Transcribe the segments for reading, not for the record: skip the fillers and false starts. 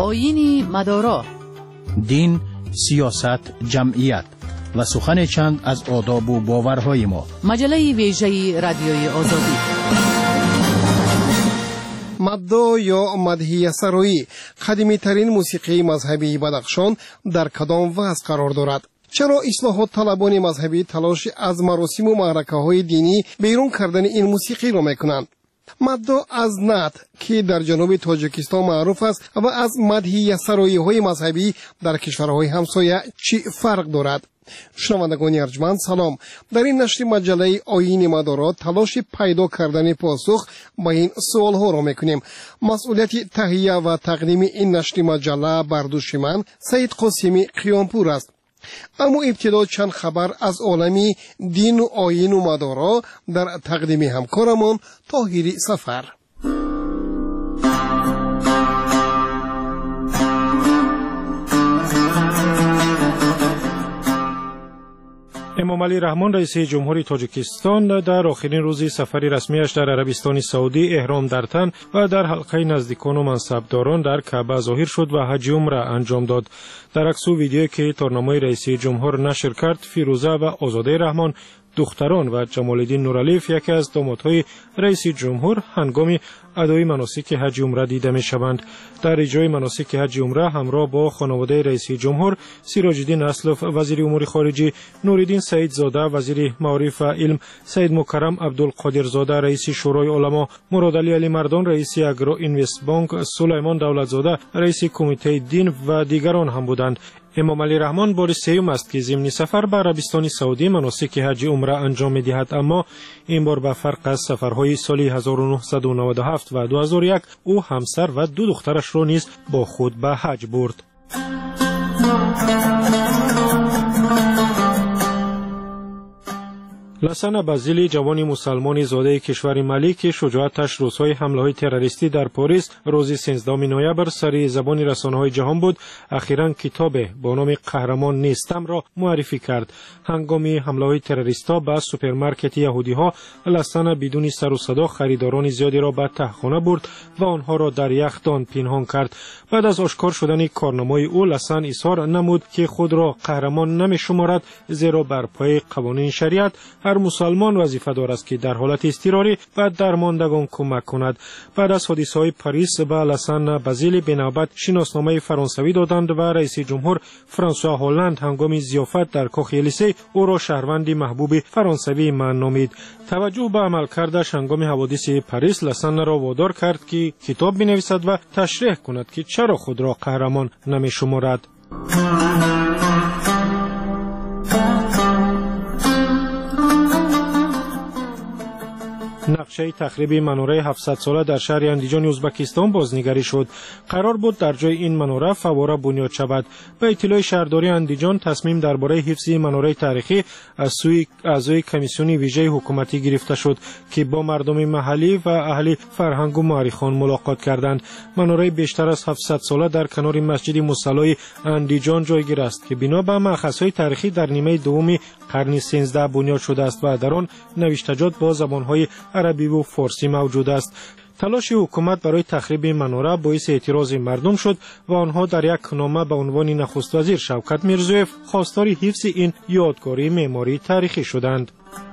آیین مدارا، دین، سیاست، جمعیت و سخن چند از آداب و باورهای ما. مجله ویژه رادیوی آزادی. مدو یا مدحیه سرایی قدیمی ترین موسیقی مذهبی بدخشان در کدام وضع قرار دارد؟ چرا اصلاحات طلبان مذهبی تلاش از مراسم و معرکه های دینی بیرون کردن این موسیقی را میکنند؟ مدو از نعت که در جنوب تاجیکستان معروف است و از مدحیه سرایی های مذهبی در کشورهای همسایه چی فرق دارد؟ شنوندگان ارجمند سلام. در این نشر مجله آیین مدارا تلاش پیدا کردن پاسخ به این سوال ها را میکنیم. مسئولیت تهیه و تقدیم این نشر مجله بر دوش من سید قاسمی قیامپور است. اما ابتدا چند خبر از عالمی دین و آیین و مدارا در تقدیم همکارمان طاهری سفر. امام علی رحمان رئیس جمهوری تاجیکستان در آخرین روز سفری رسمیش در عربستان سعودی احرام در تن و در حلقه نزدیکان و منصبداران در کعبه ظاهر شد و حج عمره انجام داد. در عکس و ویدیویی که تارنمای رئیس جمهور نشر کرد، فیروزه و آزاده رحمان دختران و جمال الدین نورالیف یکی از دامادهای رئیس جمهور هنگام ادای مناسک حج عمره دیده می شوند. در اجرای مناسک حج عمره همراه با خانواده رئیس جمهور سیراج الدین اسلف وزیر امور خارجه، نورالدین سعید زاده وزیر معارف و علم، سید مکرم عبدالقادر زاده رئیس شورای علما، مراد علی مردان رئیس اگرو اینوست بانک، سلیمان دولت زاده رئیس کمیته دین و دیگران هم بودند. امام علی رحمان بار سیوم است که ضمن سفر به عربستان سعودی مناسک حج عمره انجام می‌دهد، اما این بار به فرق از سفرهای سال 1997 و 2001 او همسر و دو دخترش را نیز با خود به حج برد. لسن بازیلی جوانی مسلمانی زاده کشور مالی که شجاعتش روزهای حمله‌های تروریستی در پاریس روز 13 نوامبر سری زبان رسانه‌های جهان بود، اخیراً کتاب با نام قهرمان نیستم را معرفی کرد. هنگام حمله‌های تروریست‌ها به سوپرمارکت یهودی‌ها، لسن بدون سر و صدا خریداران زیادی را به تهخانه برد و آنها را در یخدان پنهان کرد. بعد از آشکار شدن کارنامه‌ی او، لسن اظهار نمود که خود را قهرمان نمی‌شمارد، زیرا بر پای قوانین شریعت هر مسلمان وظیفه دارد است که در حالت اضطراری و درماندگان کمک کند. بعد از حادثه‌های پاریس به لسن بازیلی به نوبت شناسنامه فرانسوی دادند و رئیس جمهور فرانسوا هولند هنگام ضیافت در کاخ الیسه او را شهروندی محبوب فرانسوی من نامید. توجه به عملکردش هنگام حوادث پاریس لسن را وادار کرد که کتاب بنویسد و تشریح کند که چرا خود را قهرمان نمی‌شمارد. نقشه تخریب مناره 700 ساله در شهر اندیجان ازبکستان بازنگری شد. قرار بود در جای این مناره فواره بنیاد شود. به اطلاع شهرداری اندیجان تصمیم درباره حفظ مناره تاریخی از سوی اعضای کمیسیون ویژه حکومتی گرفته شد که با مردم محلی و اهل فرهنگ و مورخان ملاقات کردند. مناره بیشتر از 700 ساله در کنار مسجد مصلی اندیجان جایگیر است که بنا به مأخذهای تاریخی در نیمه دوم قرن 13 بنیاد شده است و در آن نوشتجات با زبانهای عربی و فارسی موجود است. تلاش حکومت برای تخریب مناره باعث اعتراض مردم شد و آنها در یک نامه به عنوان نخست وزیر شوکت میرزویف خواستار حفظ این یادگاری معماری تاریخی شدند.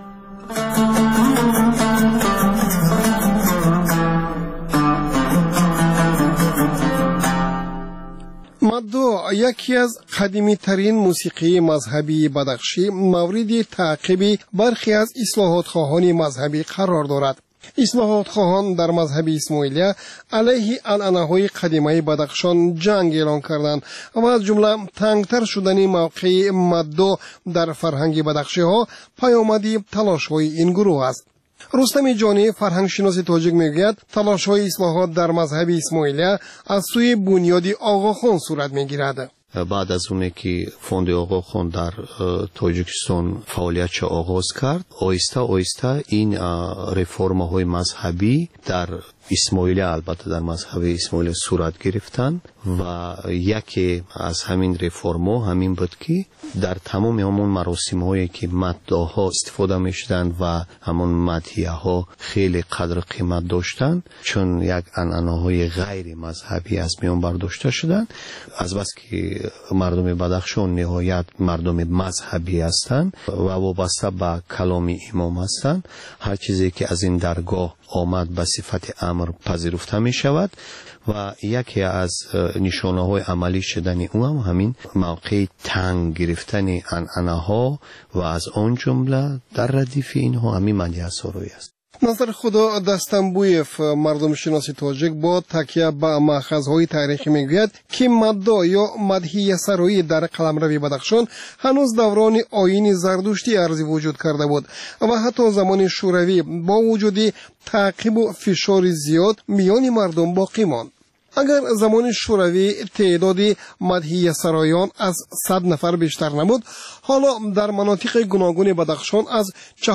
مدو یکی از قدیمی ترین موسیقی مذهبی بدخشی مورد تعقیب برخی از اصلاحات خواهان مذهبی قرار دارد. اصلاحات خواهان در مذهب اسماعیلیه علیه عنعنه‌های قدیمی بدخشان جنگ اعلان کردند و از جمله تنگتر شدن موقع مدو در فرهنگ بدخشی ها پیامدی تلاش‌های این گروه است. رستم جانی فرهنگ شناس تاجیک میگوید تلاش‌های اصلاحات در مذهب اسماعیلیه از سوی بنیادی آقاخان صورت میگیرد. بعد از اونه که فوند آقاخان در تاجیکستان فعالیتش آغاز کرد، آیسته آیسته این رفرم های مذهبی در اسماعیلی، البته در مذهب اسماعیلی صورت گرفتن و یکی از همین رفرم ها همین بود که در تمام همون مراسم هایی که مداح ها استفاده می شدن و همون مدحیه ها خیلی قدر قیمت داشتن، چون یک عنعنه های غیر مذهبی از میان برداشته شدن. از بس که مردم بدخشان نهایت مردم مذهبی هستند و وابسته به کلام امام هستند، هر چیزی که از این درگاه آمد به صفت امر پذیرفته می شود و یکی از نشانه های عملی شدن او هم همین موقع تنگ گرفتن عنعنه ها و از آن جمله در ردیف اینها همین مدحیه سرایی است. نظر خدا دستنبویف، مردم شناسی تاجیک، با تکیه به مأخذهای تاریخی میگوید که مداح یا مدحیه سرایی در قلمرو بدخشان هنوز دوران آیین زردشتی ارزی وجود کرده بود و حتی زمان شوروی با وجود تعقیب و فشار زیاد میان مردم باقی ماند. اگر زمان شوروی تعداد مدحیه سرایان از 100 نفر بیشتر نبود، حالا در مناطق گوناگون بدخشان از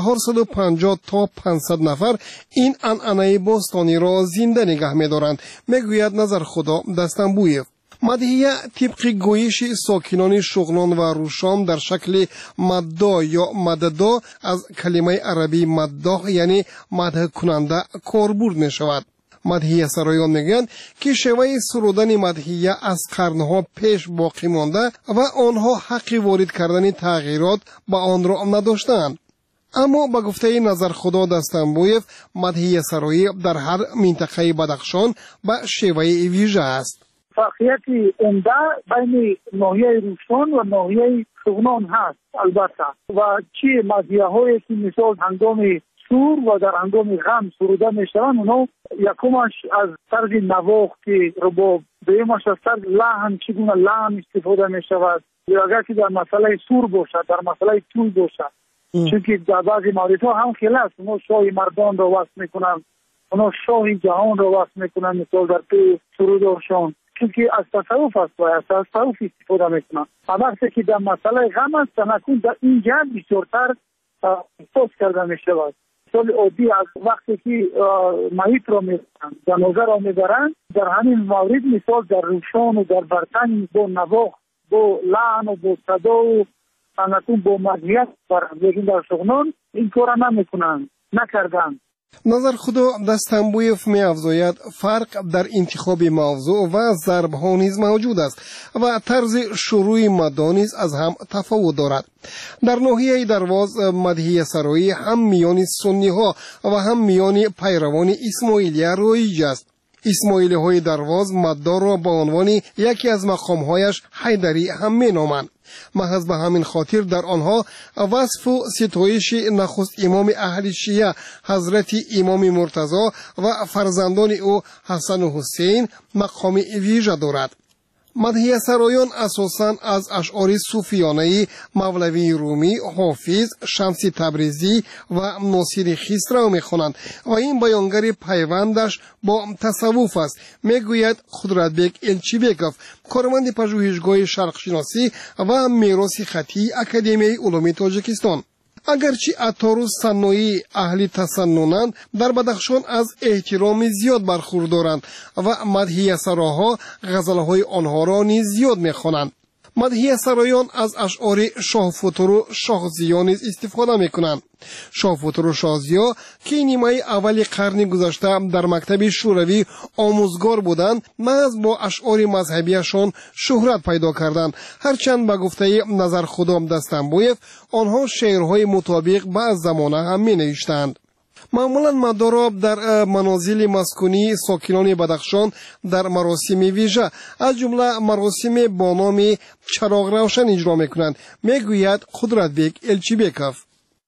450 تا 500 نفر این عنعنه باستانی را زنده نگه می‌دارند، میگوید نظر خدا دستنبویف. مدحیه طبق گویش ساکنان شغلان و روشام در شکل مداح یا مددا از کلمه عربی مداح یعنی مدح کننده کاربرد می شود. مدحیه سرایان میگن که شیوه سرودن مدحیه از قرنها پیش باقی مانده و آنها حق وارد کردن تغییرات به آن را نداشتند. اما به گفته نظر خدا دستنبویف، مدحیه سرایی در هر منطقه بدخشان به شیوه ویژه است. فرقیت عمده بین ناحیه روستان و ناحیه شغنان هست البته، و چی مدحیه هایی که مثال هنگام سور و در هنگام غم سروده میشوند، اونا یکمش از طرز نواخت که رباب، دویمش از طرز لحن، چگونه لحن استفاده میشود، یا اگر که در مسئله سور باشد، در مسئله طول باشد، چون که در بعضی موردها هم خیلی است. اونا شاه مردان را وصف میکنند، اونا شاه جهان را وصف میکنند، مثال در پی سرودشان، چون که از تصوف است و از تصوف استفاده میکنند. وقتی که در مسئله غم است، تنکون در این جهت بسیارتر احساس کرده میشود. مثال عادی از وقتی که محیط را میبرند، جنازه را میبرند، در همین مورد مثال در روشان و در برتن با نواخت، با لحن و با صدا و تنکون با مدحیت برند، لیکن در شغنان این کار نمیکنند، نکردند. نظر خدا دستنبویف می افزاید فرق در انتخاب موضوع و ضرب ها نیز موجود است و طرز شروع مداح نیز از هم تفاوت دارد. در ناحیه درواز مدحیه سرایی هم میان سنی ها و هم میان پیروان اسماعیلیه رایج است. اسماعیلی های درواز مداح را به عنوان یکی از مقام هایش حیدری هم می نامند. محض به همین خاطر در آنها وصف و ستایش نخست امام اهل شیعه حضرت امام مرتضی و فرزندان او حسن و حسین مقام ویژه دارد. مدحیه سرایان اساساً از اشعار صوفیانه مولوی رومی، حافظ، شمس تبریزی و ناصر خسرو میخوانند و این بیانگر پیوندش با تصوف است، میگوید قدرتبک الچیبکوف، کارمند پژوهشگاه شرق شناسی و میراث خطی اکادمی علوم تاجیکستان. اگرچه عطار و صنوعی اهل تسننند، در بدخشان از احترام زیاد برخوردارند و مدحیه سراها غزلهای آنها را نیز زیاد میخوانند. مدحیه سرایان از اشعار شاه فتور و شاه ضیا نیز استفاده میکنند. شاه فتور و شاه ضیا که نیمه اول قرن گذشته در مکتب شوروی آموزگار بودند، محض با اشعار مذهبیشان شهرت پیدا کردند. هرچند به گفته نظر خدا دستنبویف آنها شعرهای مطابق به زمانه هم می نوشتند. معمولا مداح را در منازل مسکونی ساکنان بدخشان در مراسم ویژه از جمله مراسم با نام چراغ روشن اجرا میکنند، میگوید قدرتبک الچیبکوف.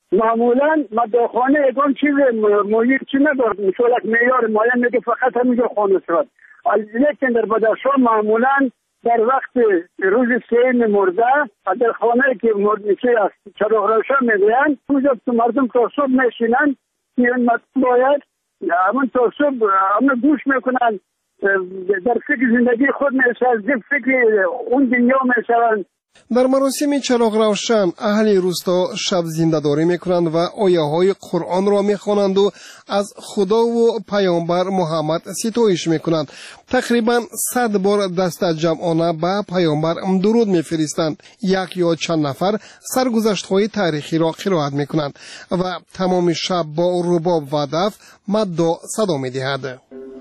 معمولا مداحخانه اگان چیز محیط چی ندارد، مثال یک معیار معین میگه فقط همینجا خانه شد، لیکن در بدخشان معمولا در وقت روز سین مرده در خانه که مرده است چراغ روشن میگویند، اونجا مردم تا صبح میشینند، این باید همون تا صبح همون گوش میکنن در فکر زندگی خود میشن، فکر اون دنیا میشن. در مراسم چراغ روشن اهل روستا شب زنده‌داری میکنند و آیه‌های قرآن را میخوانند و از خدا و پیامبر محمد ستایش میکنند. تقریبا 100 بار دست جمعانه به پیامبر درود میفرستند. یک یا چند نفر سرگذشت‌های تاریخی را قرائت میکنند و تمام شب با رباب و دف مد صدا میدهد.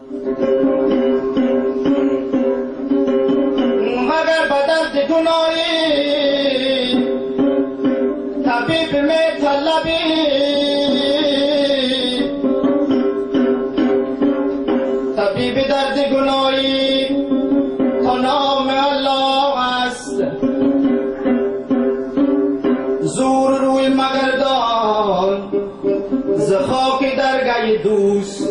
مگر بدرد گناهی طبیب می طلبی، طبیب درد گناهی تا نام الله است. زور روی مگردان ز خاک درگاه دوست،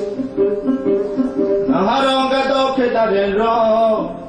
هر آنگاه که در این راه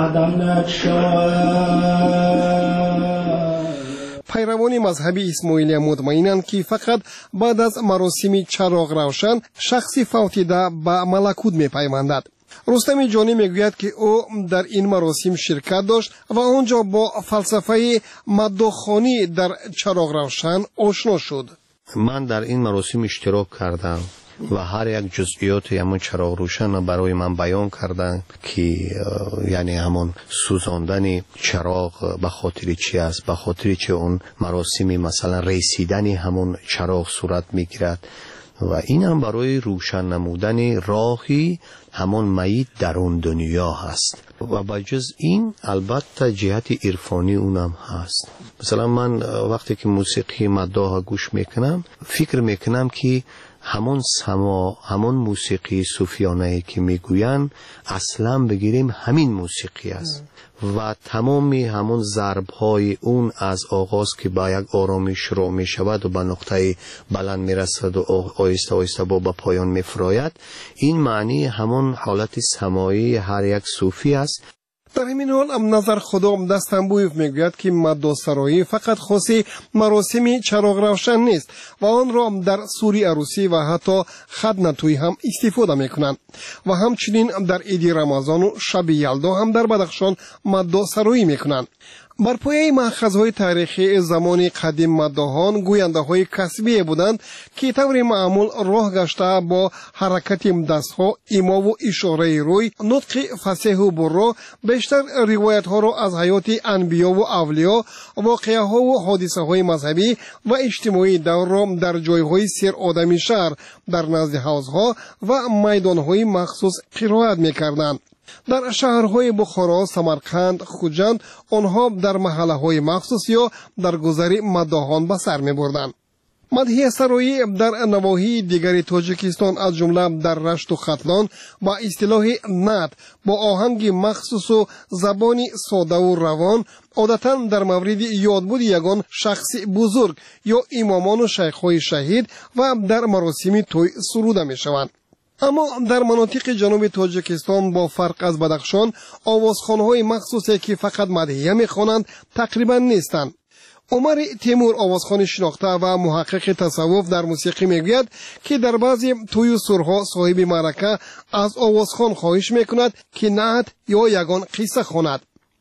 پیروان مذهبی اسماعیلی مطمئنند که فقط بعد از مراسم چراغ روشن شخصی فوتیده به ملکوت می‌پیوندد. رستم جانی میگوید که او در این مراسم شرکت داشت و آنجا با فلسفه مداخانی در چراغ روشن آشنا شد. من در این مراسم اشتراک کردم و هر یک جزئیات همون چراغ روشن برای من بیان کردن که یعنی همون سوزاندن چراغ به خاطر چی است، به خاطر چه اون مراسم مثلا رسیدن همون چراغ صورت میگیرد و این هم برای روشن نمودن راهی همون میت در اون دنیا هست و بجز این البته جهت عرفانی اونم هست. مثلا من وقتی که موسیقی مداح گوش میکنم فکر میکنم که همون سما، همون موسیقی صوفیانه که میگوین اصلا بگیریم همین موسیقی است و تمامی همون ضرب‌های اون از آغاز که با یک آرامی شروع می شود و به نقطه بلند می رسد و آهسته آهسته با پایان می فراید، این معنی همون حالت سمایی هر یک صوفی است. در همین حال نظر خدا دستنبویف میگوید که مداسرایی فقط خاصی مراسم چراغ روشن نیست و آن را در سوری عروسی و حتی خدنتوی هم استفاده میکنند و همچنین در عید رمضان و شب یلدا هم در بدخشان مداسرایی میکنند. بر پایه مأخذهای تاریخی زمان قدیم مداحان گوینده‌های کسبی بودند که طور معمول راه گشته با حرکت دستها، ایما و اشاره روی، نطق فصیح و برا بیشتر روایت‌ها را از حیات انبیا و اولیا، واقعه‌ها و حادثه‌های مذهبی و اجتماعی دور را در جای‌های سیر آدمی شهر، در نزد حوض‌ها و میدان‌های مخصوص قرائت می‌کردند. در شهرهای بخارا، سمرقند، خوجند آنها در محله‌های مخصوص یا در گذر مداحان به سر می‌بردند. مدحیه سرایی در نواحی دیگر تاجیکستان از جمله در رشت و ختلان با اصطلاح نعت با آهنگ مخصوص و زبانی ساده و روان عادتاً در مورد یادبود یگان شخص بزرگ یا امامان و شیخ‌های شهید و در مراسم توی سروده می‌شوند. اما در مناطق جنوب تاجیکستان با فرق از بدخشان آوازخوان‌های مخصوصی که فقط مدحیه می‌خوانند تقریباً نیستند. عمر تیمور آوازخوان شناخته و محقق تصوف در موسیقی میگوید که در بعضی توی و سرها صاحب معرکه از آوازخوان خواهش میکند که نعت یا یگان قصه خواند.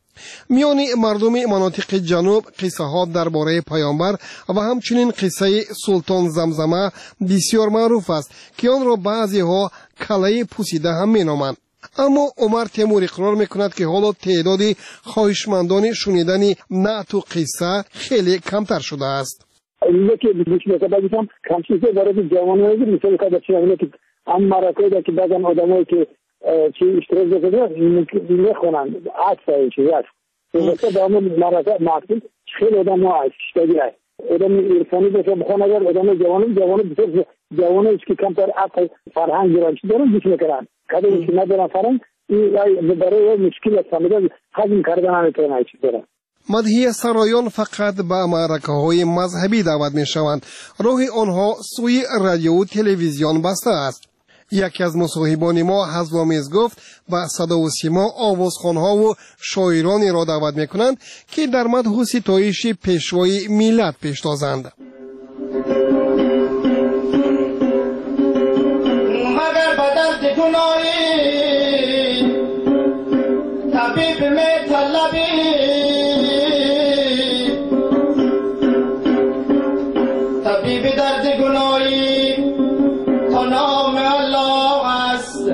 میان مردم مناطق جنوب قصه ها درباره پیامبر و همچنین قصه سلطان زمزمه بسیار معروف است که آن را بعضی ها کلاه پوسیده هم مینامند. اما عمر تیمور اقرار میکند که حالا تعداد خواهشمندان شنیدن نعت و قصه خیلی کمتر شده است. یکی بیش میکنم کمشیزه برای جوانایی مثل که هم مرکه که بعضن آدمایی که چی اشتراک بکنن میخونن عطفه چیزی هست. مثل به همون مرکه مقصود خیلی آدم ها اشتراکی هست. آدم ایرفانی باشه بخوان اگر آدم جوان بسیار جوانه است که کمتر عطف فرهنگ گرانشی دارن بیش میکنن. کدومی که ندارن فرهنگ این برای مشکل است فهمیده هضم کردن نمیتونن چیز دارن. مدحیه سرایان فقط به معرکه های مذهبی دعوت می شوند. راه آنها سوی رادیو و تلویزیون بسته است. یکی از مصاحبان ما حزوامیز گفت به صدا و سیما آوازخوانها و شاعرانی را دعوت می کنند که در مدح و ستایش پیشوای ملت پیشتازند. مگر بدل دگنایی طبیب می طلبی طبیب درد گنایی تا نام الله است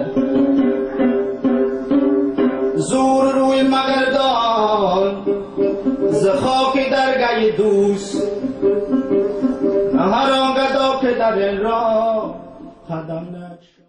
زور روی مگردان ز خاک درگاه دوست هر آنگاه که در این راه